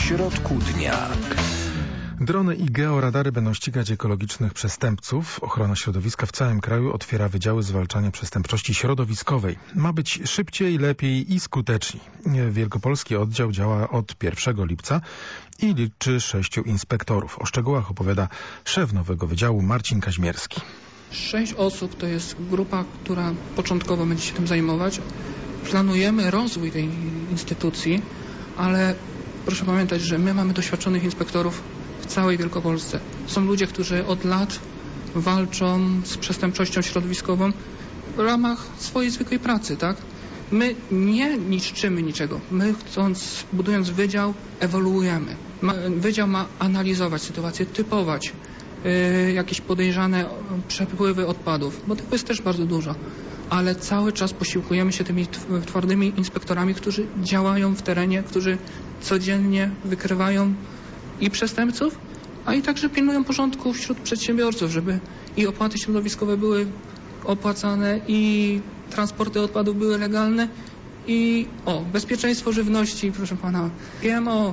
środku dnia. Drony i georadary będą ścigać ekologicznych przestępców. Ochrona środowiska w całym kraju otwiera wydziały zwalczania przestępczości środowiskowej. Ma być szybciej, lepiej i skuteczniej. Wielkopolski oddział działa od 1 lipca i liczy 6 inspektorów. O szczegółach opowiada szef nowego wydziału Marcin Kaźmierski. 6 osób to jest grupa, która początkowo będzie się tym zajmować. Planujemy rozwój tej instytucji, ale proszę pamiętać, że my mamy doświadczonych inspektorów w całej Wielkopolsce. Są ludzie, którzy od lat walczą z przestępczością środowiskową w ramach swojej zwykłej pracy, tak? My nie niszczymy niczego. My budując wydział, ewoluujemy. Wydział ma analizować sytuację, typować jakieś podejrzane przepływy odpadów, bo tego jest też bardzo dużo. Ale cały czas posiłkujemy się tymi twardymi inspektorami, którzy działają w terenie, którzy codziennie wykrywają i przestępców, a i także pilnują porządku wśród przedsiębiorców, żeby i opłaty środowiskowe były opłacane, i transporty odpadów były legalne, i bezpieczeństwo żywności, proszę pana, GMO,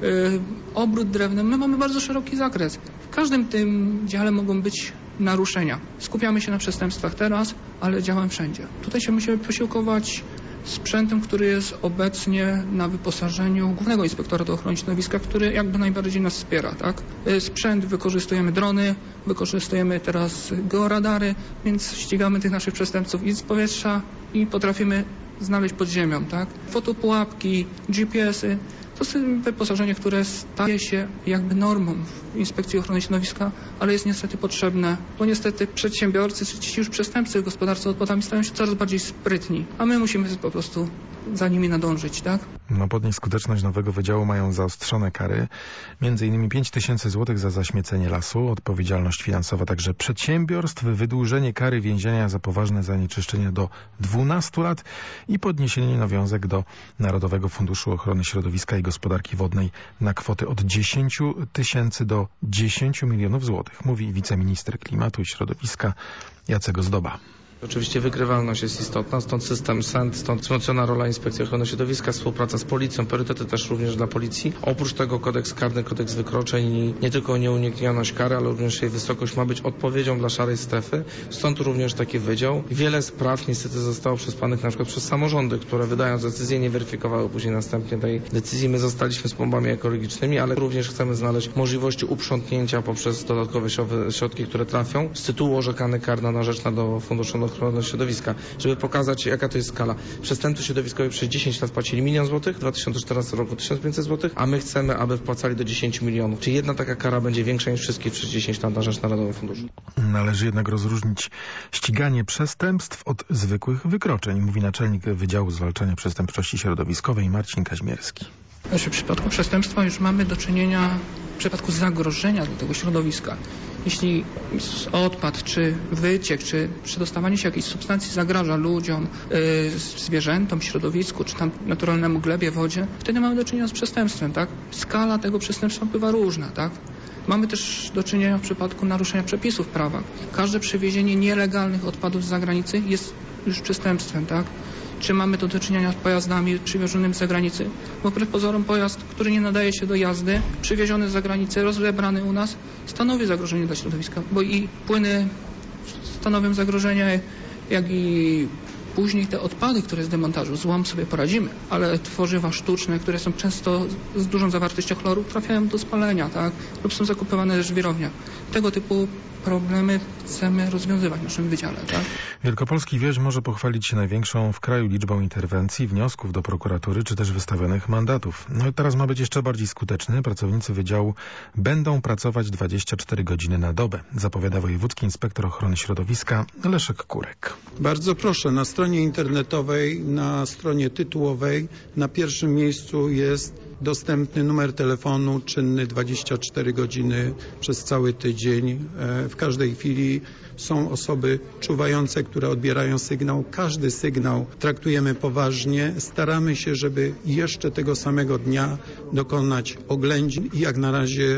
obrót drewnem. My mamy bardzo szeroki zakres. W każdym tym dziale mogą być naruszenia. Skupiamy się na przestępstwach teraz, ale działamy wszędzie. Tutaj się musimy posiłkować sprzętem, który jest obecnie na wyposażeniu Głównego Inspektora do Ochrony Środowiska, który jakby najbardziej nas wspiera, tak? Sprzęt, wykorzystujemy drony, wykorzystujemy teraz georadary, więc ścigamy tych naszych przestępców i z powietrza i potrafimy znaleźć pod ziemią, tak? Fotopułapki, GPS-y. To jest wyposażenie, które staje się jakby normą w Inspekcji Ochrony Środowiska, ale jest niestety potrzebne, bo niestety przedsiębiorcy, czy ci już przestępcy w gospodarce odpadami stają się coraz bardziej sprytni, a my musimy po prostu za nimi nadążyć, tak? Na podnieść skuteczność nowego wydziału mają zaostrzone kary, m.in. 5 000 złotych za zaśmiecenie lasu, odpowiedzialność finansowa także przedsiębiorstw, wydłużenie kary więzienia za poważne zanieczyszczenia do 12 lat i podniesienie nawiązek do Narodowego Funduszu Ochrony Środowiska i Gospodarki Wodnej na kwoty od 10 000 do 10 milionów złotych, mówi wiceminister klimatu i środowiska Jacek Ozdoba. Oczywiście wykrywalność jest istotna, stąd system SENT, stąd wzmocniona rola Inspekcji Ochrony Środowiska, współpraca z policją, priorytety też również dla policji. Oprócz tego kodeks karny, kodeks wykroczeń i nie tylko nieuniknioność kary, ale również jej wysokość ma być odpowiedzią dla szarej strefy. Stąd również taki wydział. Wiele spraw niestety zostało przesłanych na przykład przez samorządy, które wydając decyzję nie weryfikowały później następnie tej decyzji. My zostaliśmy z bombami ekologicznymi, ale również chcemy znaleźć możliwości uprzątnięcia poprzez dodatkowe środki, które trafią z tytułu orzekany kar na rzecz Narodowego Funduszu Ochrony Środowiska, żeby pokazać, jaka to jest skala. Przestępcy środowiskowi przez 10 lat płacili 1 000 000 złotych, w 2014 roku 1500 złotych, a my chcemy, aby wpłacali do 10 milionów. Czyli jedna taka kara będzie większa niż wszystkie przez 10 lat na rzecz Narodowego Funduszu. Należy jednak rozróżnić ściganie przestępstw od zwykłych wykroczeń, mówi naczelnik Wydziału Zwalczania Przestępczości Środowiskowej Marcin Kaźmierski. W przypadku przestępstwa już mamy do czynienia w przypadku zagrożenia dla tego środowiska. Jeśli odpad, czy wyciek, czy przedostawanie się jakiejś substancji zagraża ludziom, zwierzętom, środowisku, czy tam naturalnemu glebie, wodzie, wtedy mamy do czynienia z przestępstwem, tak? Skala tego przestępstwa bywa różna, tak? Mamy też do czynienia w przypadku naruszenia przepisów prawa. Każde przewiezienie nielegalnych odpadów z zagranicy jest już przestępstwem, tak? Czy mamy do czynienia z pojazdami przywiezionymi z zagranicy? Bo wbrew pozorom pojazd, który nie nadaje się do jazdy, przywieziony z zagranicy, rozebrany u nas, stanowi zagrożenie dla środowiska, bo i płyny stanowią zagrożenie, jak i później te odpady, które z demontażu, złom sobie poradzimy, ale tworzywa sztuczne, które są często z dużą zawartością chloru, trafiają do spalenia, tak? Lub są zakupywane też w wirowniach. Tego typu problemy chcemy rozwiązywać w naszym wydziale, tak? Wielkopolski wieś może pochwalić się największą w kraju liczbą interwencji, wniosków do prokuratury, czy też wystawionych mandatów. No i teraz ma być jeszcze bardziej skuteczny. Pracownicy wydziału będą pracować 24 godziny na dobę, zapowiada wojewódzki inspektor ochrony środowiska Leszek Kurek. Bardzo proszę, na stronie internetowej, na stronie tytułowej, na pierwszym miejscu jest dostępny numer telefonu czynny 24 godziny przez cały tydzień. W każdej chwili są osoby czuwające, które odbierają sygnał. Każdy sygnał traktujemy poważnie. Staramy się, żeby jeszcze tego samego dnia dokonać oględzin i jak na razie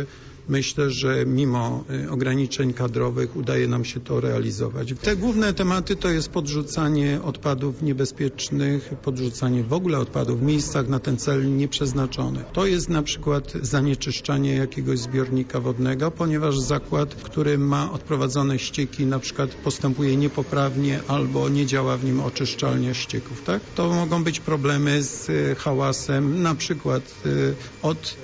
myślę, że mimo ograniczeń kadrowych udaje nam się to realizować. Te główne tematy to jest podrzucanie odpadów niebezpiecznych, podrzucanie w ogóle odpadów w miejscach na ten cel nieprzeznaczonych. To jest na przykład zanieczyszczanie jakiegoś zbiornika wodnego, ponieważ zakład, który ma odprowadzone ścieki, na przykład postępuje niepoprawnie albo nie działa w nim oczyszczalnia ścieków. Tak? To mogą być problemy z hałasem, na przykład od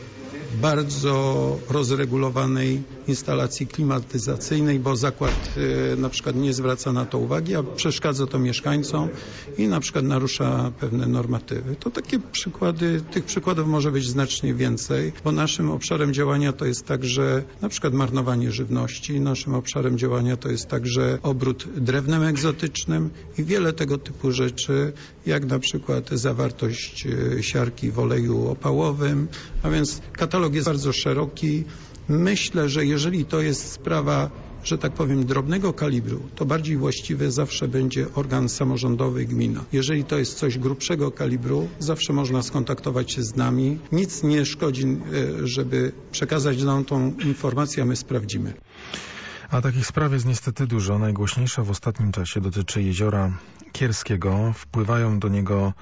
bardzo rozregulowanej instalacji klimatyzacyjnej, bo zakład na przykład nie zwraca na to uwagi, a przeszkadza to mieszkańcom i na przykład narusza pewne normatywy. To takie przykłady, tych przykładów może być znacznie więcej, bo naszym obszarem działania to jest także na przykład marnowanie żywności, naszym obszarem działania to jest także obrót drewnem egzotycznym i wiele tego typu rzeczy, jak na przykład zawartość siarki w oleju opałowym, a więc katalog jest bardzo szeroki. Myślę, że jeżeli to jest sprawa, że tak powiem, drobnego kalibru, to bardziej właściwy zawsze będzie organ samorządowy, gmina. Jeżeli to jest coś grubszego kalibru, zawsze można skontaktować się z nami. Nic nie szkodzi, żeby przekazać nam tą informację, a my sprawdzimy. A takich spraw jest niestety dużo. Najgłośniejsza w ostatnim czasie dotyczy jeziora Kierskiego. Wpływają do niego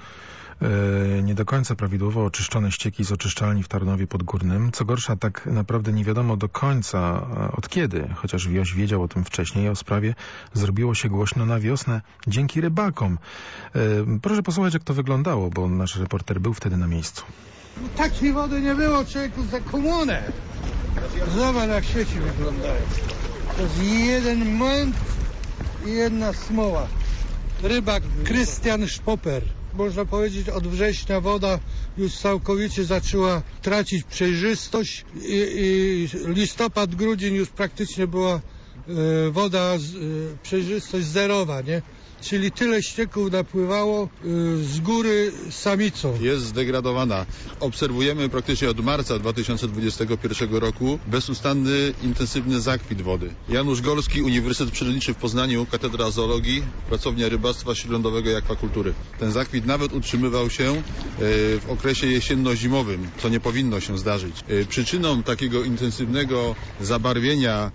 nie do końca prawidłowo oczyszczone ścieki z oczyszczalni w Tarnowie Podgórnym. Co gorsza, tak naprawdę nie wiadomo do końca od kiedy, chociaż Wioś wiedział o tym wcześniej. O sprawie zrobiło się głośno na wiosnę dzięki rybakom. Proszę posłuchać, jak to wyglądało, bo nasz reporter był wtedy na miejscu. Takiej wody nie było, człowieku, za komunę. Zobacz, jak sieci wyglądają. To jest jeden mąt i jedna smoła. Rybak Krystian Szpoper. Można powiedzieć, od września woda już całkowicie zaczęła tracić przejrzystość i listopad, grudzień już praktycznie była woda, przejrzystość zerowa, nie? Czyli tyle ścieków napływało z góry samicą. Jest zdegradowana. Obserwujemy praktycznie od marca 2021 roku bezustanny, intensywny zakwit wody. Janusz Golski, Uniwersytet Przyrodniczy w Poznaniu, Katedra Zoologii, Pracownia Rybactwa Śródlądowego i Akwakultury. Ten zakwit nawet utrzymywał się w okresie jesienno-zimowym, co nie powinno się zdarzyć. Przyczyną takiego intensywnego zabarwienia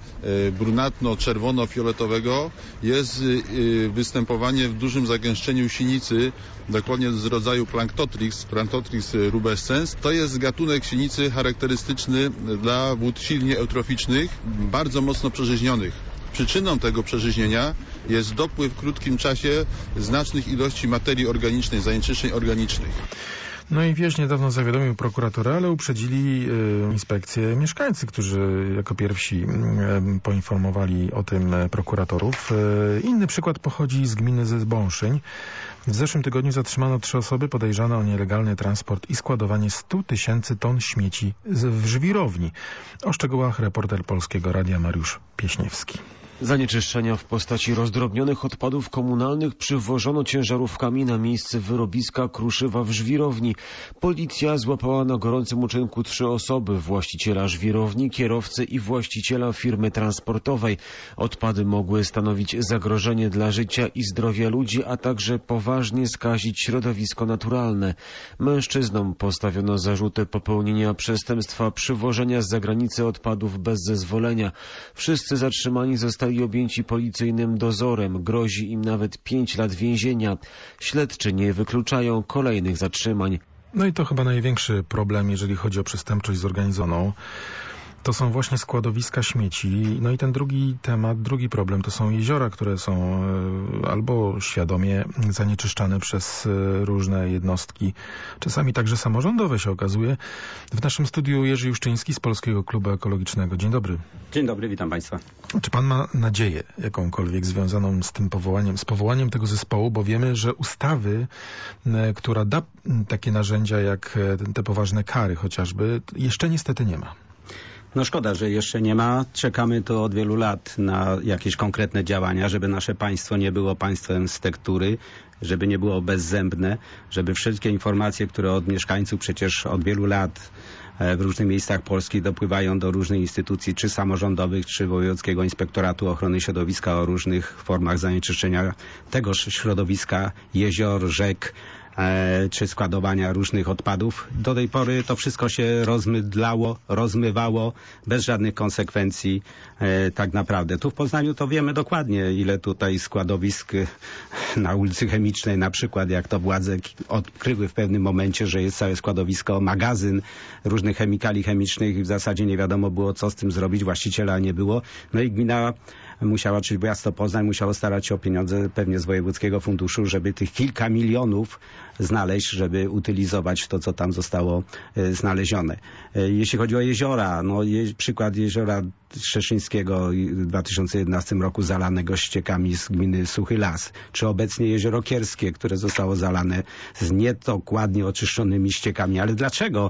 brunatno-czerwono-fioletowego jest występowanie w dużym zagęszczeniu sinicy, dokładnie z rodzaju Planktotrix rubescens. To jest gatunek sinicy charakterystyczny dla wód silnie eutroficznych, bardzo mocno przeżyźnionych. Przyczyną tego przeżyźnienia jest dopływ w krótkim czasie znacznych ilości materii organicznej, zanieczyszczeń organicznych. No i Wieś niedawno zawiadomił prokuraturę, ale uprzedzili inspekcję mieszkańcy, którzy jako pierwsi poinformowali o tym prokuratorów. Inny przykład pochodzi z gminy Zbąszyń. W zeszłym tygodniu zatrzymano 3 osoby podejrzane o nielegalny transport i składowanie 100 000 ton śmieci w żwirowni. O szczegółach reporter Polskiego Radia Mariusz Pieśniewski. Zanieczyszczenia w postaci rozdrobnionych odpadów komunalnych przywożono ciężarówkami na miejsce wyrobiska kruszywa w żwirowni. Policja złapała na gorącym uczynku 3 osoby, właściciela żwirowni, kierowcę i właściciela firmy transportowej. Odpady mogły stanowić zagrożenie dla życia i zdrowia ludzi, a także poważnie skazić środowisko naturalne. Mężczyznom postawiono zarzuty popełnienia przestępstwa przywożenia z zagranicy odpadów bez zezwolenia. Wszyscy zatrzymani zostali objęci policyjnym dozorem. Grozi im nawet 5 lat więzienia. Śledczy nie wykluczają kolejnych zatrzymań. No i to chyba największy problem, jeżeli chodzi o przestępczość zorganizowaną. To są właśnie składowiska śmieci. No i ten drugi temat, drugi problem to są jeziora, które są albo świadomie zanieczyszczane przez różne jednostki, czasami także samorządowe się okazuje. W naszym studiu Jerzy Juszczyński z Polskiego Klubu Ekologicznego. Dzień dobry. Dzień dobry, witam Państwa. Czy Pan ma nadzieję jakąkolwiek związaną z tym powołaniem tego zespołu, bo wiemy, że ustawy, która da takie narzędzia jak te poważne kary chociażby, jeszcze niestety nie ma. No szkoda, że jeszcze nie ma. Czekamy tu od wielu lat na jakieś konkretne działania, żeby nasze państwo nie było państwem z tektury, żeby nie było bezzębne, żeby wszystkie informacje, które od mieszkańców przecież od wielu lat w różnych miejscach Polski dopływają do różnych instytucji, czy samorządowych, czy Wojewódzkiego Inspektoratu Ochrony Środowiska o różnych formach zanieczyszczenia tegoż środowiska, jezior, rzek, czy składowania różnych odpadów. Do tej pory to wszystko się rozmydlało, rozmywało bez żadnych konsekwencji tak naprawdę. Tu w Poznaniu to wiemy dokładnie, ile tutaj składowisk na ulicy Chemicznej na przykład, jak to władze odkryły w pewnym momencie, że jest całe składowisko, magazyn różnych chemikali chemicznych i w zasadzie nie wiadomo było, co z tym zrobić, właściciela nie było. No i gmina musiała, czyli miasto Poznań musiało starać się o pieniądze pewnie z Wojewódzkiego Funduszu, żeby tych kilka milionów znaleźć, żeby utylizować to, co tam zostało znalezione. Jeśli chodzi o jeziora, no przykład jeziora Szczeszyńskiego w 2011 roku zalanego ściekami z gminy Suchy Las, czy obecnie jezioro Kierskie, które zostało zalane z niedokładnie oczyszczonymi ściekami. Ale dlaczego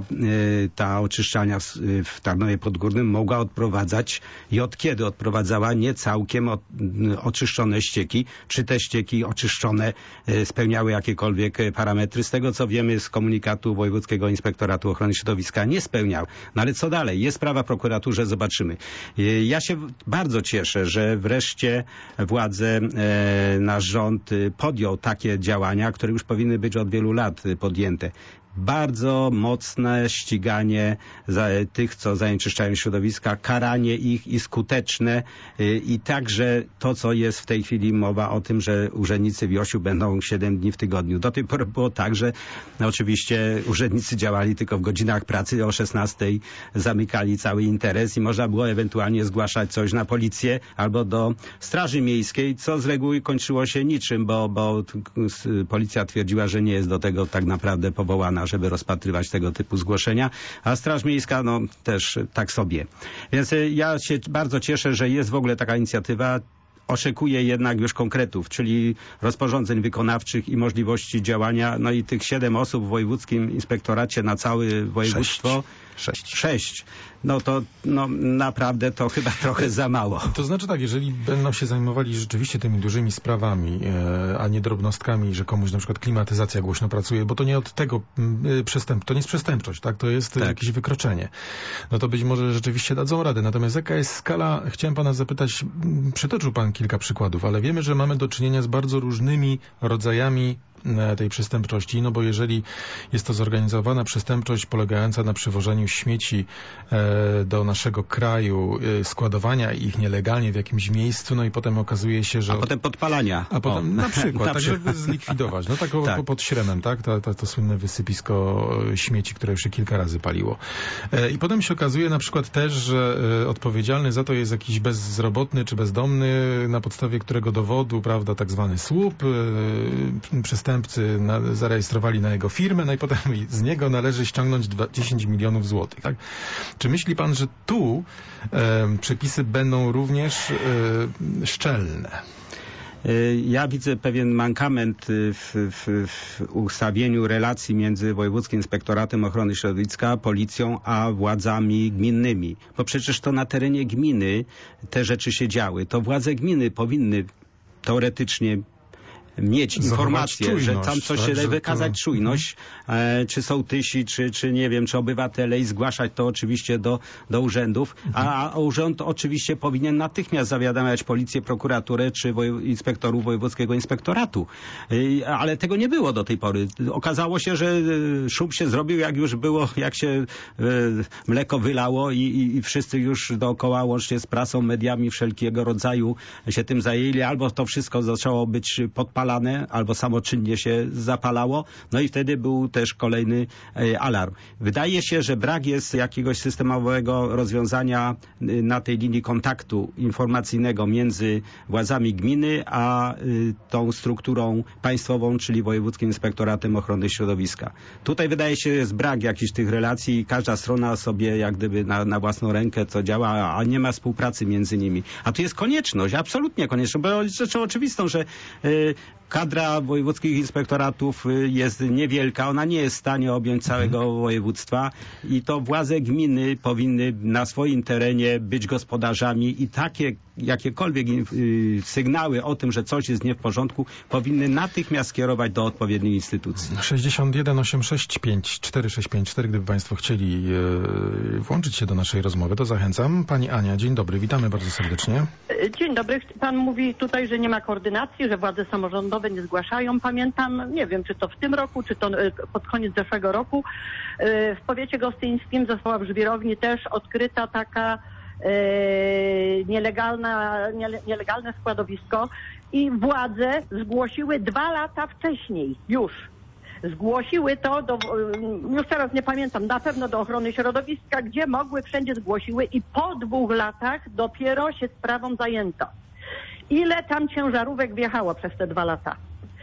ta oczyszczalnia w Tarnowie Podgórnym mogła odprowadzać i od kiedy odprowadzała nie całkiem oczyszczone ścieki? Czy te ścieki oczyszczone spełniały jakiekolwiek parametry? Z tego, co wiemy z komunikatu Wojewódzkiego Inspektoratu Ochrony Środowiska, nie spełniał. No ale co dalej? Jest sprawa w prokuraturze, zobaczymy. Ja się bardzo cieszę, że wreszcie władze, nasz rząd podjął takie działania, które już powinny być od wielu lat podjęte. Bardzo mocne ściganie tych, co zanieczyszczają środowiska, karanie ich i skuteczne i także to, co jest w tej chwili mowa o tym, że urzędnicy WIOŚ-u będą 7 dni w tygodniu. Do tej pory było tak, że oczywiście urzędnicy działali tylko w godzinach pracy, o 16 zamykali cały interes i można było ewentualnie zgłaszać coś na policję albo do Straży Miejskiej, co z reguły kończyło się niczym, bo policja twierdziła, że nie jest do tego tak naprawdę powołana, żeby rozpatrywać tego typu zgłoszenia, a Straż Miejska no też tak sobie. Więc ja się bardzo cieszę, że jest w ogóle taka inicjatywa. Oczekuję jednak już konkretów, czyli rozporządzeń wykonawczych i możliwości działania. No i tych 7 osób w wojewódzkim inspektoracie na całe województwo. 6. No to naprawdę to chyba trochę za mało. To znaczy tak, jeżeli będą się zajmowali rzeczywiście tymi dużymi sprawami, a nie drobnostkami, że komuś na przykład klimatyzacja głośno pracuje, bo to nie od tego to nie jest przestępczość, tak? To jest jakieś wykroczenie. No to być może rzeczywiście dadzą radę. Natomiast jaka jest skala? Chciałem pana zapytać, przytoczył pan kilka przykładów, ale wiemy, że mamy do czynienia z bardzo różnymi rodzajami tej przestępczości, no bo jeżeli jest to zorganizowana przestępczość polegająca na przywożeniu śmieci do naszego kraju, składowania ich nielegalnie w jakimś miejscu, no i potem okazuje się, że... A potem podpalania. A potem na przykład, tak żeby zlikwidować. No tak pod Śremem, tak? To słynne wysypisko śmieci, które już się kilka razy paliło. I potem się okazuje na przykład też, że odpowiedzialny za to jest jakiś bezrobotny czy bezdomny, na podstawie którego dowodu, prawda, tak zwany słup, przestępcy zarejestrowali na jego firmę, no i potem z niego należy ściągnąć 10 milionów złotych. Tak? Czy myśli pan, że tu przepisy będą również szczelne? Ja widzę pewien mankament w ustawieniu relacji między Wojewódzkim Inspektoratem Ochrony Środowiska, policją, a władzami gminnymi. Bo przecież to na terenie gminy te rzeczy się działy. To władze gminy powinny teoretycznie mieć informację, że tam coś się wykazać czujność, czy sołtysi, czy nie wiem, czy obywatele i zgłaszać to oczywiście do urzędów, a urząd oczywiście powinien natychmiast zawiadamiać policję, prokuraturę, czy inspektorów Wojewódzkiego Inspektoratu. Ale tego nie było do tej pory. Okazało się, że szum się zrobił, jak już było, jak się mleko wylało i wszyscy już dookoła, łącznie z prasą, mediami wszelkiego rodzaju się tym zajęli, albo to wszystko zaczęło być podpalane, albo samoczynnie się zapalało, no i wtedy był też kolejny alarm. Wydaje się, że brak jest jakiegoś systemowego rozwiązania na tej linii kontaktu informacyjnego między władzami gminy a tą strukturą państwową, czyli Wojewódzkim Inspektoratem Ochrony Środowiska. Tutaj wydaje się, jest brak jakichś tych relacji i każda strona sobie jak gdyby na własną rękę to działa, a nie ma współpracy między nimi. A tu jest konieczność, absolutnie konieczność, bo jest rzeczą oczywistą, że kadra wojewódzkich inspektoratów jest niewielka, ona nie jest w stanie objąć całego województwa i to władze gminy powinny na swoim terenie być gospodarzami i takie jakiekolwiek sygnały o tym, że coś jest nie w porządku, powinny natychmiast skierować do odpowiednich instytucji. 61 865 4654, gdyby państwo chcieli włączyć się do naszej rozmowy, to zachęcam. Pani Ania, dzień dobry, witamy bardzo serdecznie. Dzień dobry. Pan mówi tutaj, że nie ma koordynacji, że władze samorządu samorządowe nie zgłaszają. Pamiętam, nie wiem, czy to w tym roku, czy to pod koniec zeszłego roku, w powiecie gostyńskim została w Żwirowni też odkryta taka nielegalne składowisko i władze zgłosiły 2 lata wcześniej już. Zgłosiły to już teraz nie pamiętam, na pewno do ochrony środowiska, gdzie mogły, wszędzie zgłosiły i po 2 latach dopiero się sprawą zajęto. Ile tam ciężarówek wjechało przez te 2 lata?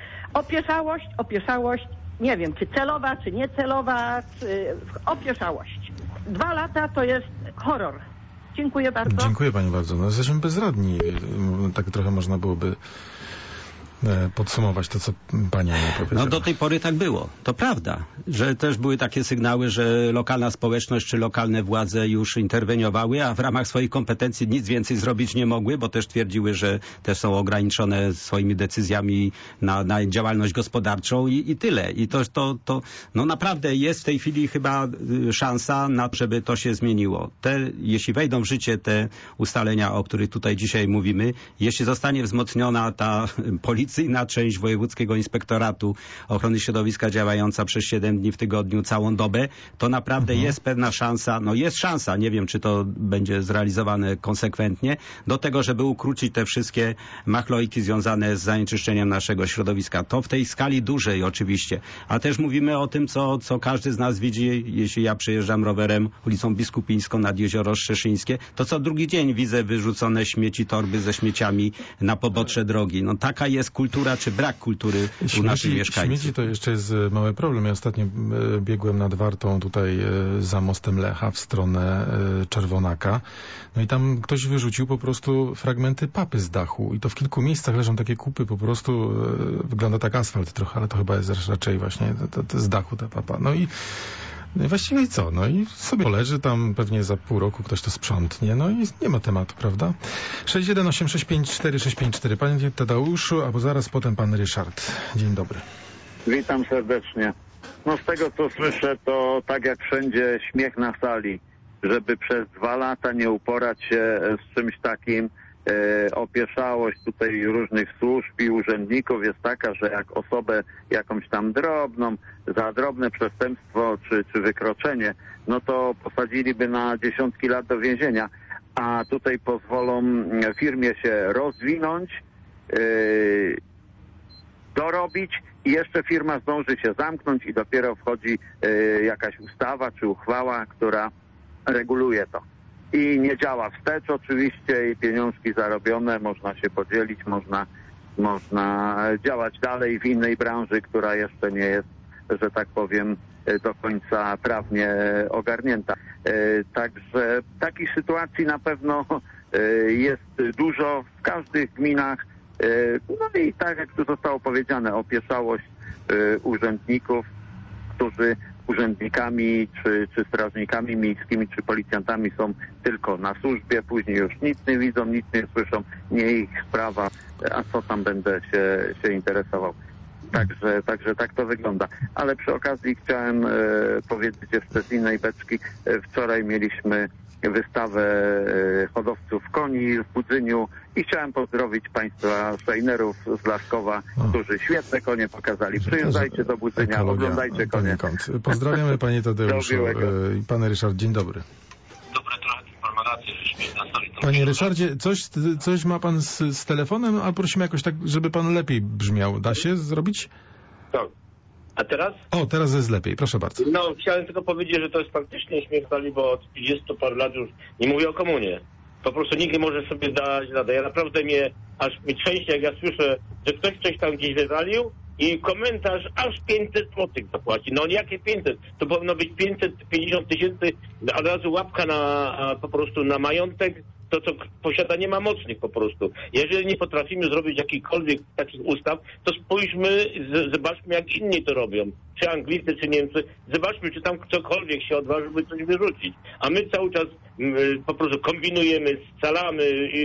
Opieszałość, nie wiem, czy celowa, czy niecelowa, opieszałość. 2 lata to jest horror. Dziękuję bardzo. Dziękuję pani bardzo. No, jesteśmy bezradni. Tak trochę można byłoby podsumować to, co pani powiedziała. No do tej pory tak było. To prawda, że też były takie sygnały, że lokalna społeczność czy lokalne władze już interweniowały, a w ramach swoich kompetencji nic więcej zrobić nie mogły, bo też twierdziły, że też są ograniczone swoimi decyzjami na działalność gospodarczą i tyle. I to no naprawdę jest w tej chwili chyba szansa na to, żeby to się zmieniło. Jeśli wejdą w życie te ustalenia, o których tutaj dzisiaj mówimy, jeśli zostanie wzmocniona ta policyjna część Wojewódzkiego Inspektoratu Ochrony Środowiska działająca przez 7 dni w tygodniu, całą dobę, to naprawdę jest pewna szansa, jest szansa, nie wiem, czy to będzie zrealizowane konsekwentnie, do tego, żeby ukrócić te wszystkie machlojki związane z zanieczyszczeniem naszego środowiska. To w tej skali dużej oczywiście, a też mówimy o tym, co każdy z nas widzi, jeśli ja przejeżdżam rowerem ulicą Biskupińską nad Jezioro Szczeszyńskie, to co drugi dzień widzę wyrzucone śmieci, torby ze śmieciami na pobocze drogi. No taka jest kultura, czy brak kultury u naszych mieszkańców. Śmieci to jeszcze jest mały problem. Ja ostatnio biegłem nad Wartą tutaj za mostem Lecha w stronę Czerwonaka. No i tam ktoś wyrzucił po prostu fragmenty papy z dachu i to w kilku miejscach leżą takie kupy, po prostu wygląda tak asfalt trochę, ale to chyba jest raczej właśnie to z dachu ta papa. No i właściwie co? No i sobie leży tam, pewnie za pół roku ktoś to sprzątnie, no i nie ma tematu, prawda? 618654654. Panie Tadeuszu, albo zaraz potem pan Ryszard. Dzień dobry. Witam serdecznie. No z tego co słyszę, to tak jak wszędzie śmiech na sali, żeby przez 2 lata nie uporać się z czymś takim. Opieszałość tutaj różnych służb i urzędników jest taka, że jak osobę jakąś tam drobną, za drobne przestępstwo czy wykroczenie, no to posadziliby na dziesiątki lat do więzienia, a tutaj pozwolą firmie się rozwinąć, dorobić i jeszcze firma zdąży się zamknąć i dopiero wchodzi jakaś ustawa czy uchwała, która reguluje to. I nie działa wstecz oczywiście i pieniążki zarobione można się podzielić, można działać dalej w innej branży, która jeszcze nie jest, że tak powiem, do końca prawnie ogarnięta. Także takich sytuacji na pewno jest dużo w każdych gminach. No i tak jak tu zostało powiedziane, opieszałość urzędników, którzy urzędnikami, czy strażnikami miejskimi, czy policjantami są tylko na służbie, później już nic nie widzą, nic nie słyszą, nie ich sprawa, a co tam będę się interesował. Także tak to wygląda. Ale przy okazji chciałem powiedzieć jeszcze z innej beczki. Wczoraj mieliśmy wystawę hodowców koni w Budzyniu i chciałem pozdrowić państwa szejnerów z Laszkowa, którzy świetne konie pokazali. Przyjeżdżajcie do Budzynia, oglądajcie konie. Pozdrawiamy panie Tadeuszu i pan Ryszard. Dzień dobry. Dobre trochę informacje, że śmiech na sali. Panie Ryszardzie, coś ma pan z telefonem, a prosimy jakoś tak, żeby pan lepiej brzmiał. Da się zrobić? Tak. A teraz? O, teraz jest lepiej, proszę bardzo. No, chciałem tylko powiedzieć, że to jest faktycznie śmiech sali, bo od 30 paru lat już nie mówię o komunie. Po prostu nikt nie może sobie dać rady. Ja naprawdę aż mi trzęsie, jak ja słyszę, że ktoś coś tam gdzieś wywalił i komentarz aż 500 złotych zapłaci. No jakie 500? To powinno być 550 tysięcy, od razu łapka po prostu na majątek, to co posiada nie ma mocnych po prostu. Jeżeli nie potrafimy zrobić jakichkolwiek takich ustaw, to spójrzmy, zobaczmy jak inni to robią. Czy Anglicy, czy Niemcy. Zobaczmy, czy tam ktokolwiek się odważyłby coś wyrzucić. A my cały czas po prostu kombinujemy, scalamy i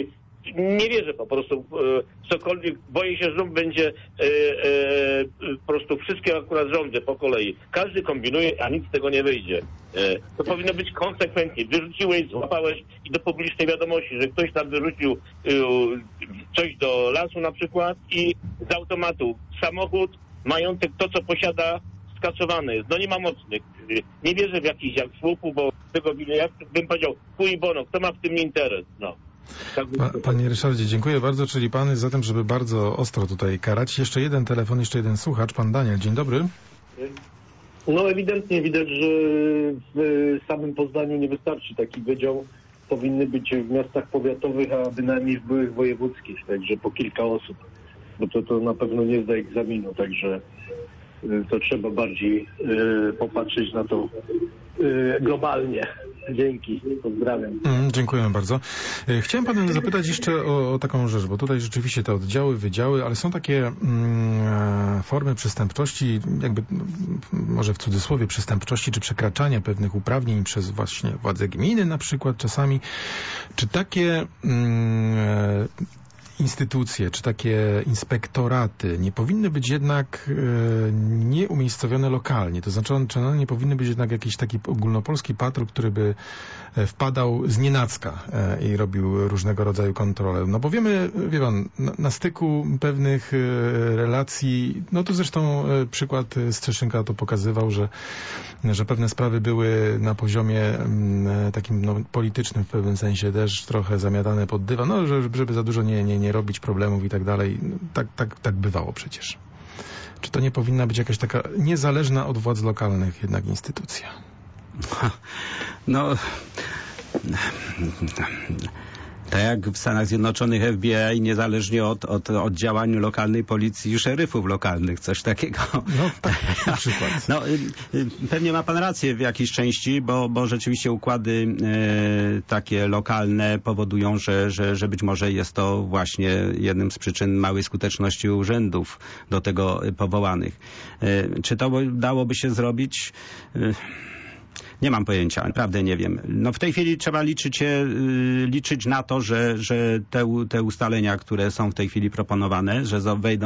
nie wierzę po prostu cokolwiek. Boję się, że rząd będzie po prostu wszystkie akurat rządy po kolei. Każdy kombinuje, a nic z tego nie wyjdzie. To powinno być konsekwentnie. Wyrzuciłeś, złapałeś i do publicznej wiadomości, że ktoś tam wyrzucił coś do lasu na przykład i z automatu samochód, majątek, to co posiada, skasowany jest. No nie ma mocnych. Nie wierzę w jakiś jak słupu, bo tego jak bym powiedział, cui bono, kto ma w tym interes? No. Panie Ryszardzie, dziękuję bardzo, czyli pan jest za tym, żeby bardzo ostro tutaj karać. Jeszcze jeden telefon, jeszcze jeden słuchacz, pan Daniel, dzień dobry. No ewidentnie widać, że w samym Poznaniu nie wystarczy taki wydział. Powinny być w miastach powiatowych, a bynajmniej w byłych wojewódzkich, także po kilka osób, bo to na pewno nie zda egzaminu, także to trzeba bardziej popatrzeć na to globalnie. Dzięki, pozdrawiam. Dziękujemy bardzo. Chciałem pana zapytać jeszcze o taką rzecz, bo tutaj rzeczywiście te oddziały, wydziały, ale są takie formy przestępczości, jakby może w cudzysłowie przestępczości, czy przekraczania pewnych uprawnień przez właśnie władze gminy na przykład czasami. Czy takie instytucje, czy takie inspektoraty nie powinny być jednak nie umiejscowione lokalnie? To znaczy, czy one nie powinny być jednak jakiś taki ogólnopolski patrol, który by wpadał znienacka i robił różnego rodzaju kontrole? No bo wiemy, wie pan, na styku pewnych relacji, no to zresztą przykład Strzeszynka to pokazywał, że pewne sprawy były na poziomie takim politycznym w pewnym sensie też trochę zamiatane pod dywan, no żeby za dużo nie robić problemów i tak dalej. Tak bywało przecież. Czy to nie powinna być jakaś taka niezależna od władz lokalnych jednak instytucja? No... Tak jak w Stanach Zjednoczonych FBI, niezależnie od działań lokalnej policji i szeryfów lokalnych, coś takiego. No tak, na przykład. No, pewnie ma pan rację w jakiejś części, bo rzeczywiście układy takie lokalne powodują, że być może jest to właśnie jednym z przyczyn małej skuteczności urzędów do tego powołanych. Czy to dałoby się zrobić? Nie mam pojęcia, naprawdę nie wiem. No w tej chwili trzeba liczyć na to, że te ustalenia, które są w tej chwili proponowane, że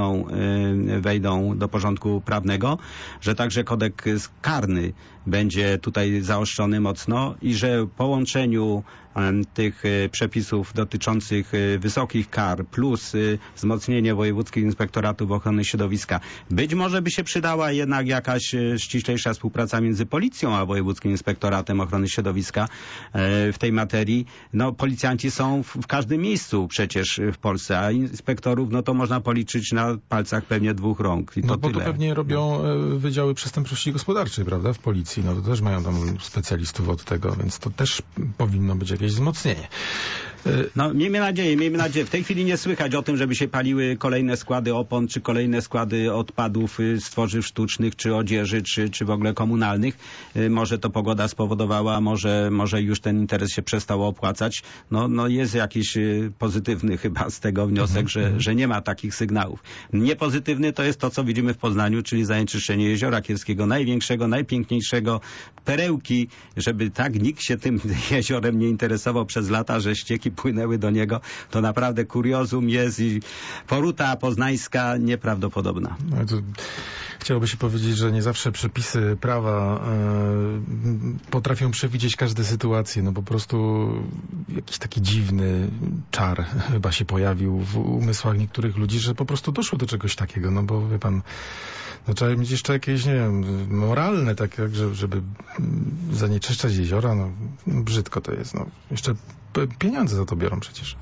wejdą do porządku prawnego, że także kodeks karny będzie tutaj zaostrzony mocno i że po łączeniu tych przepisów dotyczących wysokich kar plus wzmocnienie wojewódzkich inspektoratów ochrony środowiska, być może by się przydała jednak jakaś ściślejsza współpraca między policją a wojewódzkim inspektoratem ochrony środowiska w tej materii. No policjanci są w każdym miejscu przecież w Polsce, a inspektorów no to można policzyć na palcach pewnie 2 rąk. I to bo tyle. To pewnie robią wydziały przestępczości gospodarczej, prawda, w policji. No to też mają tam specjalistów od tego, więc to też powinno być jakieś wzmocnienie. No miejmy nadzieję. W tej chwili nie słychać o tym, żeby się paliły kolejne składy opon, czy kolejne składy odpadów z tworzyw sztucznych, czy odzieży, czy w ogóle komunalnych. Może to pogoda spowodowała, może już ten interes się przestał opłacać. No jest jakiś pozytywny chyba z tego wniosek, że nie ma takich sygnałów. Niepozytywny to jest to, co widzimy w Poznaniu, czyli zanieczyszczenie Jeziora Kierskiego, największego, najpiękniejszego, perełki, żeby tak nikt się tym jeziorem nie interesował przez lata, że ścieki płynęły do niego, to naprawdę kuriozum jest i poruta poznańska nieprawdopodobna. No, chciałoby się powiedzieć, że nie zawsze przepisy prawa potrafią przewidzieć każde sytuacje. No po prostu jakiś taki dziwny czar chyba się pojawił w umysłach niektórych ludzi, że po prostu doszło do czegoś takiego. No bo wie pan, no trzeba mieć jeszcze jakieś, nie wiem, moralne, tak jak, żeby zanieczyszczać jeziora, no brzydko to jest. No jeszcze pieniądze za to biorą przecież.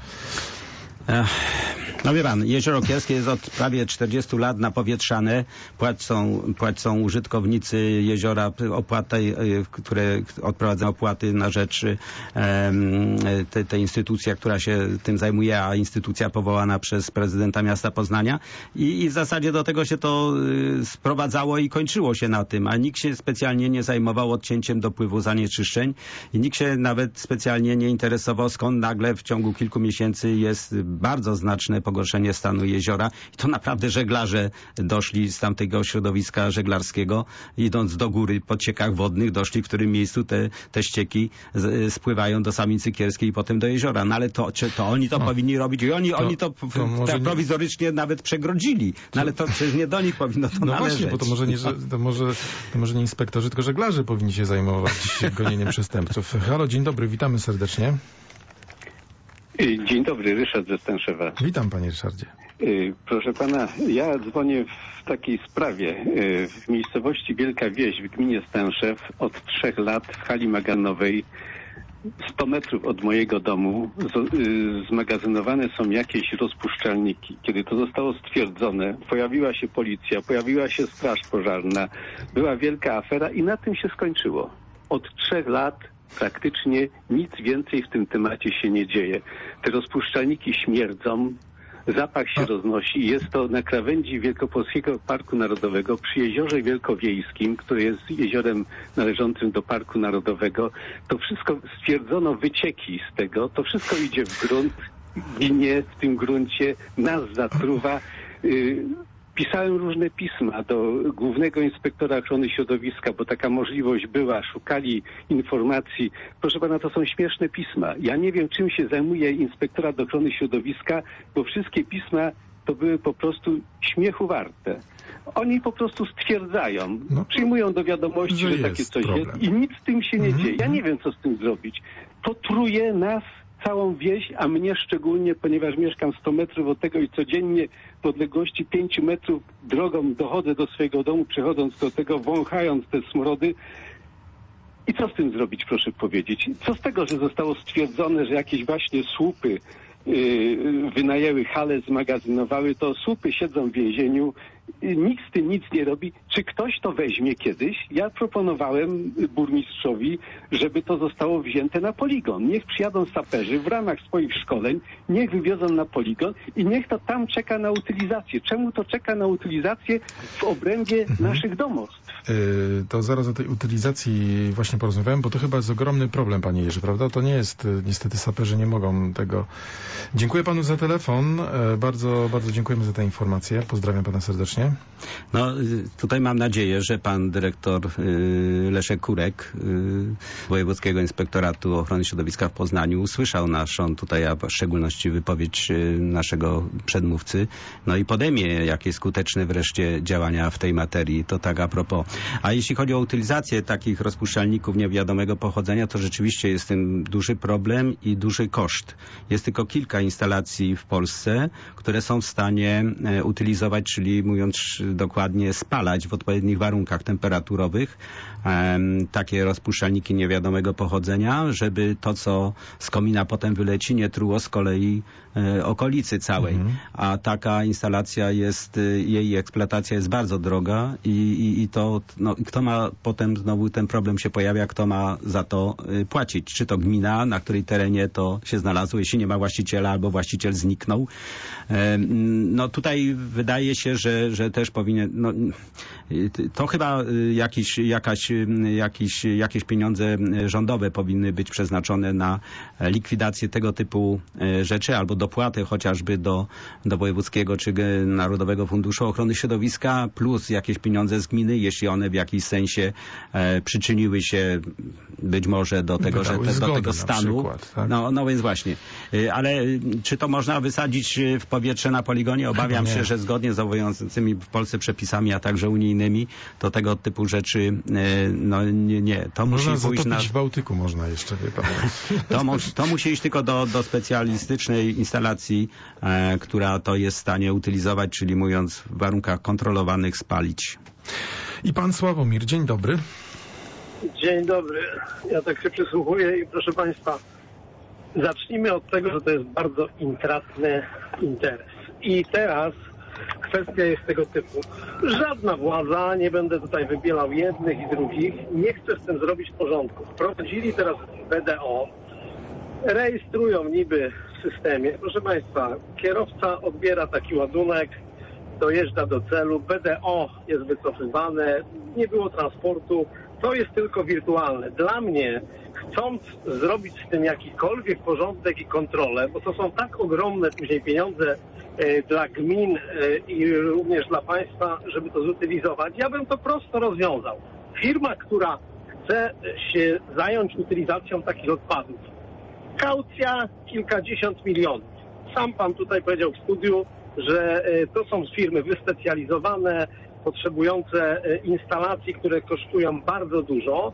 No wie pan, Jezioro Kierskie jest od prawie 40 lat napowietrzane. Płacą użytkownicy jeziora opłaty, które odprowadzają opłaty na rzecz tej instytucji, która się tym zajmuje, a instytucja powołana przez prezydenta miasta Poznania. I w zasadzie do tego się to sprowadzało i kończyło się na tym, a nikt się specjalnie nie zajmował odcięciem dopływu zanieczyszczeń i nikt się nawet specjalnie nie interesował, skąd nagle w ciągu kilku miesięcy jest bardzo znaczne pogorszenie stanu jeziora. I to naprawdę żeglarze doszli z tamtego środowiska żeglarskiego, idąc do góry po ciekach wodnych, doszli, w którym miejscu te ścieki spływają do Samicy Kierskiej i potem do jeziora. No ale to oni to powinni robić i oni to prowizorycznie nawet przegrodzili. No ale to przecież nie do nich powinno to należeć. Właśnie, bo to może nie inspektorzy, tylko żeglarze powinni się zajmować gonieniem przestępców. Halo, dzień dobry, witamy serdecznie. Dzień dobry, Ryszard ze Stęszewa. Witam, panie Ryszardzie. Proszę pana, ja dzwonię w takiej sprawie. W miejscowości Wielka Wieś w gminie Stęszew od 3 lat w hali magazynowej 100 metrów od mojego domu zmagazynowane są jakieś rozpuszczalniki. Kiedy to zostało stwierdzone, pojawiła się policja, pojawiła się straż pożarna, była wielka afera i na tym się skończyło. Od 3 lat praktycznie nic więcej w tym temacie się nie dzieje. Te rozpuszczalniki śmierdzą, zapach się roznosi. Jest to na krawędzi Wielkopolskiego Parku Narodowego przy Jeziorze Wielkowiejskim, które jest jeziorem należącym do Parku Narodowego. To wszystko stwierdzono wycieki z tego. To wszystko idzie w grunt, ginie w tym gruncie, nas zatruwa. Pisałem różne pisma do Głównego Inspektora Ochrony Środowiska, bo taka możliwość była, szukali informacji. Proszę pana, to są śmieszne pisma. Ja nie wiem, czym się zajmuje Inspektorat Ochrony Środowiska, bo wszystkie pisma to były po prostu śmiechu warte. Oni po prostu stwierdzają, przyjmują do wiadomości, że takie coś jest i nic z tym się nie dzieje. Ja nie wiem, co z tym zrobić. To truje nas, całą wieś, a mnie szczególnie, ponieważ mieszkam 100 metrów od tego i codziennie w odległości 5 metrów drogą dochodzę do swojego domu, przechodząc do tego, wąchając te smrody. I co z tym zrobić, proszę powiedzieć? Co z tego, że zostało stwierdzone, że jakieś właśnie słupy wynajęły hale, zmagazynowały to, słupy siedzą w więzieniu, nikt z tym nic nie robi. Czy ktoś to weźmie kiedyś? Ja proponowałem burmistrzowi, żeby to zostało wzięte na poligon. Niech przyjadą saperzy w ramach swoich szkoleń, niech wywiozą na poligon i niech to tam czeka na utylizację. Czemu to czeka na utylizację w obrębie naszych domostw? To zaraz o tej utylizacji właśnie porozmawiałem, bo to chyba jest ogromny problem, panie Jerzy, prawda? To nie jest, niestety saperzy nie mogą tego. Dziękuję panu za telefon. Bardzo, bardzo dziękujemy za tę informację. Pozdrawiam pana serdecznie. No, tutaj mam nadzieję, że pan dyrektor Leszek Kurek Wojewódzkiego Inspektoratu Ochrony Środowiska w Poznaniu usłyszał naszą tutaj, a w szczególności wypowiedź naszego przedmówcy, no i podejmie jakieś skuteczne wreszcie działania w tej materii. To tak a propos. A jeśli chodzi o utylizację takich rozpuszczalników niewiadomego pochodzenia, to rzeczywiście jest tym duży problem i duży koszt. Jest tylko kilka instalacji w Polsce, które są w stanie utylizować, czyli mówiąc dokładnie spalać w odpowiednich warunkach temperaturowych takie rozpuszczalniki niewiadomego pochodzenia, żeby to, co z komina potem wyleci, nie truło z kolei okolicy całej. A taka instalacja jest, jej eksploatacja jest bardzo droga i to, no, kto ma potem znowu ten problem się pojawia, kto ma za to płacić. Czy to gmina, na której terenie to się znalazło, jeśli nie ma właściciela albo właściciel zniknął. No tutaj wydaje się, że też powinien, no, to chyba jakieś pieniądze rządowe powinny być przeznaczone na likwidację tego typu rzeczy albo dopłaty chociażby do Wojewódzkiego czy Narodowego Funduszu Ochrony Środowiska plus jakieś pieniądze z gminy, jeśli one w jakiś sensie przyczyniły się być może do tego, do tego stanu. Przykład, tak? No więc właśnie. Ale czy to można wysadzić w powietrze na poligonie? Obawiam się, że zgodnie z obowiązującymi w Polsce przepisami, a także unijnymi, to tego typu rzeczy no nie. To można musi pójść w Bałtyku można jeszcze, wie pan. To musi iść tylko do specjalistycznej instalacji, która to jest w stanie utylizować, czyli mówiąc w warunkach kontrolowanych spalić. I pan Sławomir, dzień dobry. Dzień dobry. Ja tak się przysłuchuję i proszę państwa, zacznijmy od tego, że to jest bardzo intratny interes. I teraz kwestia jest tego typu. Żadna władza, nie będę tutaj wybielał jednych i drugich, nie chce z tym zrobić porządku. Wprowadzili teraz BDO, rejestrują niby w systemie. Proszę państwa, kierowca odbiera taki ładunek, dojeżdża do celu, BDO jest wycofywane, nie było transportu, to jest tylko wirtualne. Dla mnie, chcąc zrobić z tym jakikolwiek porządek i kontrolę, bo to są tak ogromne później pieniądze dla gmin i również dla państwa, żeby to zutylizować, ja bym to prosto rozwiązał. Firma, która chce się zająć utylizacją takich odpadów, kaucja kilkadziesiąt milionów. Sam pan tutaj powiedział w studiu, że to są firmy wyspecjalizowane, potrzebujące instalacji, które kosztują bardzo dużo.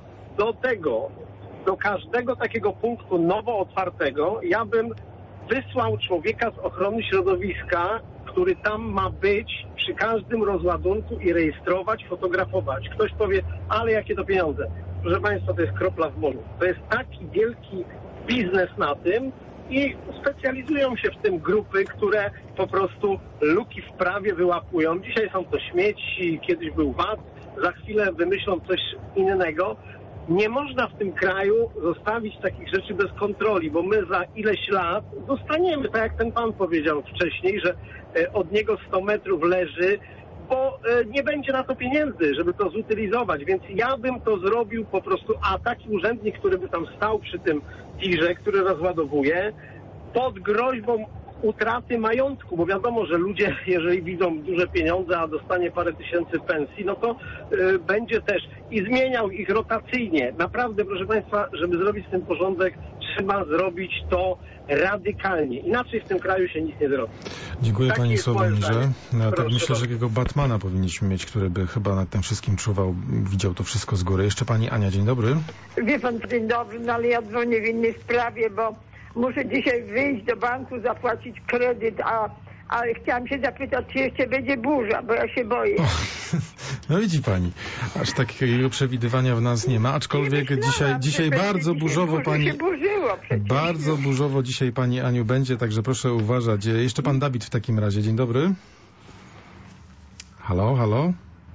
Do każdego takiego punktu nowo otwartego ja bym wysłał człowieka z ochrony środowiska, który tam ma być przy każdym rozładunku i rejestrować, fotografować. Ktoś powie, ale jakie to pieniądze? Proszę państwa, to jest kropla w morzu. To jest taki wielki biznes na tym i specjalizują się w tym grupy, które po prostu luki w prawie wyłapują. Dzisiaj są to śmieci, kiedyś był VAT, za chwilę wymyślą coś innego. Nie można w tym kraju zostawić takich rzeczy bez kontroli, bo my za ileś lat zostaniemy, tak jak ten pan powiedział wcześniej, że od niego 100 metrów leży, bo nie będzie na to pieniędzy, żeby to zutylizować, więc ja bym to zrobił po prostu, a taki urzędnik, który by tam stał przy tym tirze, który rozładowuje, pod groźbą utraty majątku, bo wiadomo, że ludzie, jeżeli widzą duże pieniądze, a dostanie parę tysięcy pensji, no to będzie też i zmieniał ich rotacyjnie. Naprawdę, proszę państwa, żeby zrobić z tym porządek, trzeba zrobić to radykalnie. Inaczej w tym kraju się nic nie zrobi. Dziękuję Taki panie Sławomirze. Tak myślę, bardzo. że jakiego Batmana powinniśmy mieć, który by chyba nad tym wszystkim czuwał, widział to wszystko z góry. Jeszcze pani Ania, dzień dobry. Wie pan, dzień dobry, no ale ja dzwonię w innej sprawie, bo muszę dzisiaj wyjść do banku, zapłacić kredyt, ale chciałam się zapytać, czy jeszcze będzie burza, bo ja się boję. No widzi pani, aż takiego przewidywania w nas nie ma, aczkolwiek dzisiaj bardzo burzowo pani... Bardzo burzowo dzisiaj pani Aniu będzie, także proszę uważać. Jeszcze pan Dawid w takim razie, dzień dobry. Halo, halo?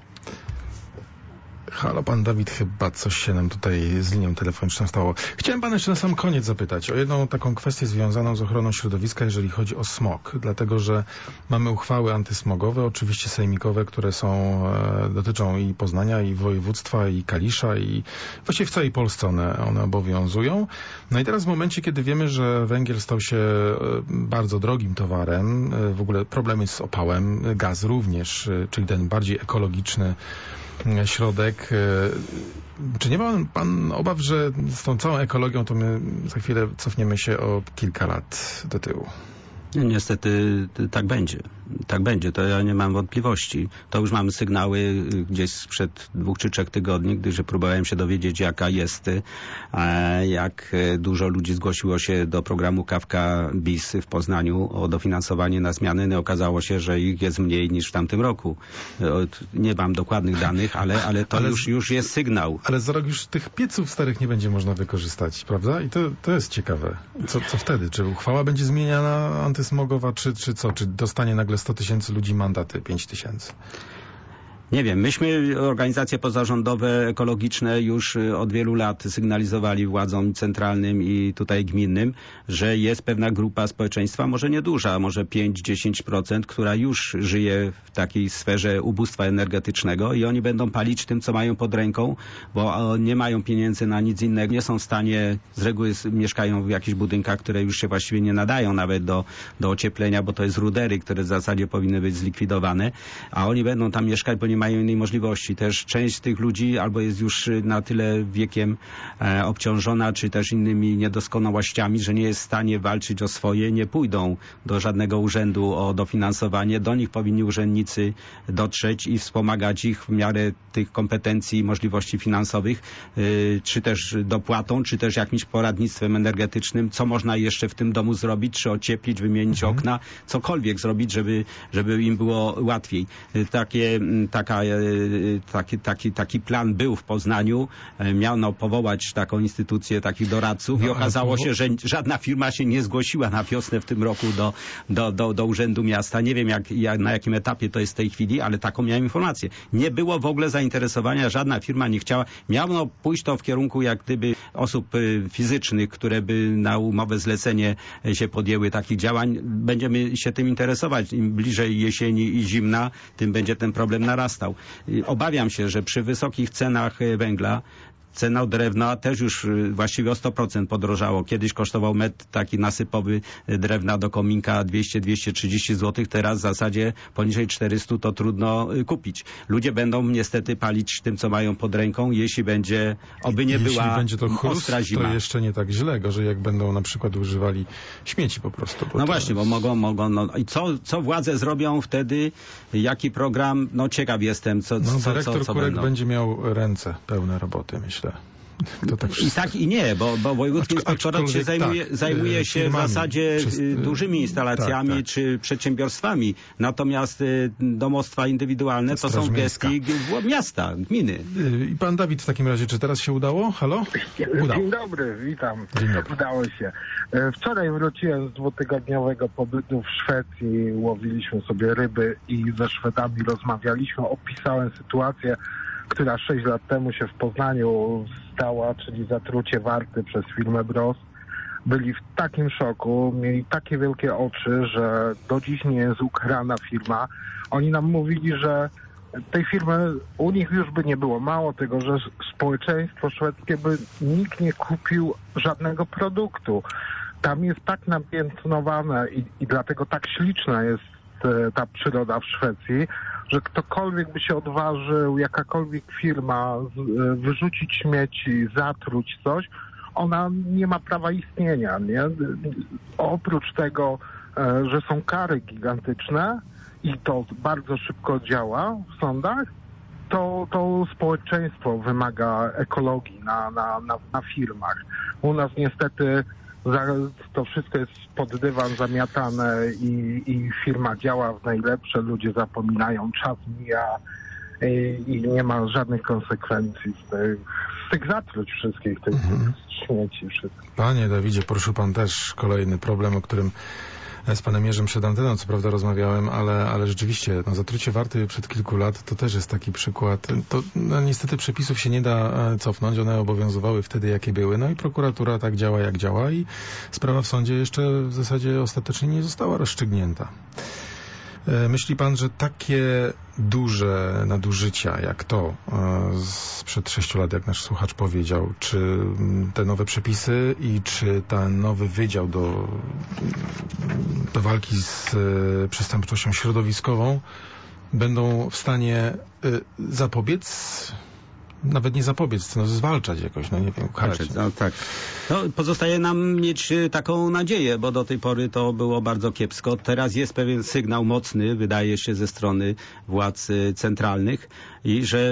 Halo, pan Dawid, chyba coś się nam tutaj z linią telefoniczną stało. Chciałem pana jeszcze na sam koniec zapytać o jedną taką kwestię związaną z ochroną środowiska, jeżeli chodzi o smog. Dlatego, że mamy uchwały antysmogowe, oczywiście sejmikowe, które dotyczą i Poznania, i województwa, i Kalisza, i właściwie w całej Polsce one obowiązują. No i teraz w momencie, kiedy wiemy, że węgiel stał się bardzo drogim towarem, w ogóle problemy z opałem, gaz również, czyli ten bardziej ekologiczny środek. Czy nie ma pan obaw, że z tą całą ekologią to my za chwilę cofniemy się o kilka lat do tyłu? Niestety tak będzie. Tak będzie, to ja nie mam wątpliwości. To już mamy sygnały gdzieś sprzed 2 czy 3 tygodni, gdyż próbowałem się dowiedzieć, jaka jest, jak dużo ludzi zgłosiło się do programu Kawka BIS w Poznaniu o dofinansowanie na zmiany. No, okazało się, że ich jest mniej niż w tamtym roku. Nie mam dokładnych danych, ale to już jest sygnał. Ale za rok już tych pieców starych nie będzie można wykorzystać, prawda? I to jest ciekawe. Co wtedy? Czy uchwała będzie zmieniana antysmogowa, czy co? Czy dostanie nagle 100 000 ludzi mandaty, 5 000? Nie wiem, myśmy, organizacje pozarządowe, ekologiczne, już od wielu lat sygnalizowali władzom centralnym i tutaj gminnym, że jest pewna grupa społeczeństwa, może nieduża, może 5-10%, która już żyje w takiej sferze ubóstwa energetycznego i oni będą palić tym, co mają pod ręką, bo nie mają pieniędzy na nic innego, nie są w stanie, z reguły mieszkają w jakichś budynkach, które już się właściwie nie nadają nawet do ocieplenia, bo to jest rudery, które w zasadzie powinny być zlikwidowane, a oni będą tam mieszkać, bo nie mają innej możliwości. Też część z tych ludzi albo jest już na tyle wiekiem obciążona, czy też innymi niedoskonałościami, że nie jest w stanie walczyć o swoje, nie pójdą do żadnego urzędu o dofinansowanie. Do nich powinni urzędnicy dotrzeć i wspomagać ich w miarę tych kompetencji i możliwości finansowych, czy też dopłatą, czy też jakimś poradnictwem energetycznym, co można jeszcze w tym domu zrobić, czy ocieplić, wymienić okna, cokolwiek zrobić, żeby im było łatwiej. Taki plan był w Poznaniu. Miano powołać taką instytucję takich doradców i okazało się, że żadna firma się nie zgłosiła na wiosnę w tym roku do Urzędu Miasta. Nie wiem na jakim etapie to jest w tej chwili, ale taką miałem informację. Nie było w ogóle zainteresowania, żadna firma nie chciała. Miano pójść to w kierunku jak gdyby osób fizycznych, które by na umowę zlecenie się podjęły takich działań. Będziemy się tym interesować. Im bliżej jesieni i zimna, tym będzie ten problem narastał. wzrastał. Obawiam się, że przy wysokich cenach węgla cena drewna też już właściwie o 100% podrożało. Kiedyś kosztował metr taki nasypowy drewna do kominka 200-230 zł. Teraz w zasadzie poniżej 400 to trudno kupić. Ludzie będą niestety palić tym, co mają pod ręką, jeśli będzie, oby nie była jeśli będzie to chrust, ostra zima. To jeszcze nie tak źle, gorzej jak będą na przykład używali śmieci po prostu. No właśnie, bo mogą. No i co władze zrobią wtedy? Jaki program? No ciekaw jestem, co dyrektor Kurek będą. będzie miał ręce pełne roboty, myślę. To tak I tak i nie, bo wojewódzki inspektorat się zajmuje się firmami, w zasadzie dużymi instalacjami czy przedsiębiorstwami. Natomiast domostwa indywidualne to są gestii miasta, gminy. I pan Dawid w takim razie, czy teraz się udało? Halo? Dzień dobry, witam. Dzień dobry. Udało się. Wczoraj wróciłem z 2-tygodniowego pobytu w Szwecji, łowiliśmy sobie ryby i ze Szwedami rozmawialiśmy, opisałem sytuację, która 6 lat temu się w Poznaniu stała, czyli zatrucie warty przez firmę Bros. Byli w takim szoku, mieli takie wielkie oczy, że do dziś nie jest ukarana firma. Oni nam mówili, że tej firmy u nich już by nie było. Mało tego, że społeczeństwo szwedzkie by nikt nie kupił żadnego produktu. Tam jest tak napiętnowane i dlatego tak śliczna jest ta przyroda w Szwecji, że ktokolwiek by się odważył, jakakolwiek firma wyrzucić śmieci, zatruć coś, ona nie ma prawa istnienia, nie? Oprócz tego, że są kary gigantyczne i to bardzo szybko działa w sądach, to społeczeństwo wymaga ekologii na firmach. U nas niestety to wszystko jest pod dywan zamiatane i firma działa w najlepsze, ludzie zapominają, czas mija i nie ma żadnych konsekwencji z tych zatruć wszystkich, tych śmieci wszystkich. Panie Dawidzie, poruszył pan też kolejny problem, o którym z panem Jerzym przed anteną, co prawda rozmawiałem, ale rzeczywiście zatrucie warty przed kilku lat to też jest taki przykład. To niestety przepisów się nie da cofnąć, one obowiązywały wtedy, jakie były. No i prokuratura tak działa, jak działa i sprawa w sądzie jeszcze w zasadzie ostatecznie nie została rozstrzygnięta. Myśli pan, że takie duże nadużycia jak to sprzed 6 lat, jak nasz słuchacz powiedział, czy te nowe przepisy i czy ten nowy wydział do walki z przestępczością środowiskową będą w stanie zapobiec? Nawet nie zapobiec, no zwalczać jakoś, no nie wiem, ukarać. No, tak. No, pozostaje nam mieć taką nadzieję, bo do tej pory to było bardzo kiepsko. Teraz jest pewien sygnał mocny, wydaje się, ze strony władz centralnych i że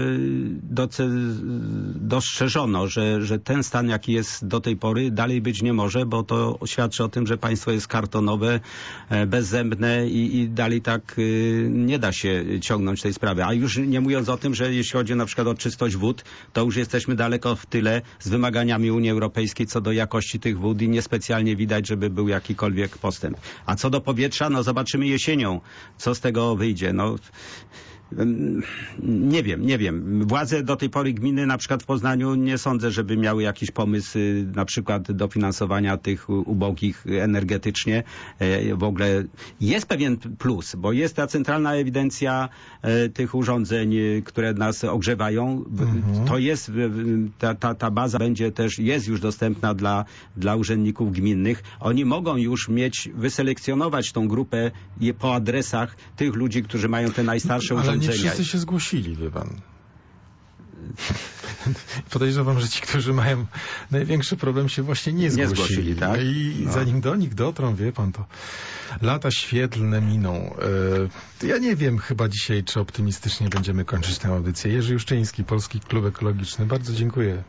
dostrzeżono, że ten stan, jaki jest do tej pory, dalej być nie może, bo to świadczy o tym, że państwo jest kartonowe, bezzębne i dalej tak nie da się ciągnąć tej sprawy. A już nie mówiąc o tym, że jeśli chodzi na przykład o czystość wód, to już jesteśmy daleko w tyle z wymaganiami Unii Europejskiej co do jakości tych wód i niespecjalnie widać, żeby był jakikolwiek postęp. A co do powietrza, no zobaczymy jesienią, co z tego wyjdzie. No nie wiem. Władze do tej pory gminy, na przykład w Poznaniu, nie sądzę, żeby miały jakiś pomysł na przykład dofinansowania tych ubogich energetycznie. W ogóle jest pewien plus, bo jest ta centralna ewidencja tych urządzeń, które nas ogrzewają. To jest, ta baza będzie też, jest już dostępna dla urzędników gminnych. Oni mogą już wyselekcjonować tą grupę po adresach tych ludzi, którzy mają te najstarsze urządzenia. Nie wszyscy się zgłosili, wie pan. Podejrzewam, że ci, którzy mają największy problem, się właśnie nie zgłosili. Tak? I zanim do nich dotrą, wie pan, to lata świetlne miną. Ja nie wiem chyba dzisiaj, czy optymistycznie będziemy kończyć tę audycję. Jerzy Juszczyński, Polski Klub Ekologiczny. Bardzo dziękuję.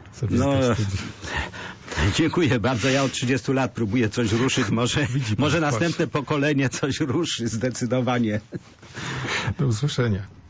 Dziękuję bardzo. Ja od 30 lat próbuję coś ruszyć. Może następne pokolenie coś ruszy zdecydowanie. Do usłyszenia.